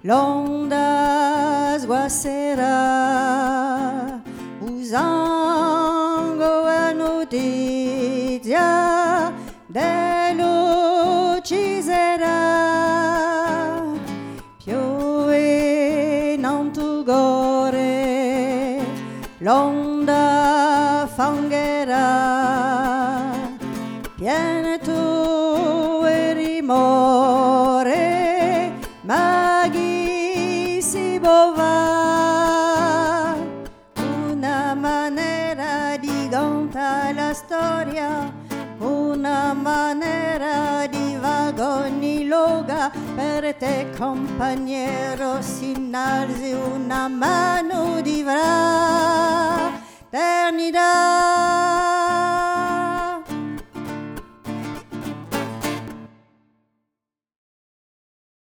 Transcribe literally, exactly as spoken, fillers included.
l'onda sguasserà, usando la notizia dell'ucciserà. Piove non tu gore, l'onda fangherà, piena tu e rimore, ma chi si bova. Una maniera di conta la storia, una maniera di vagoni loga, per te compagnero si innalzi una mano di vra. Eternità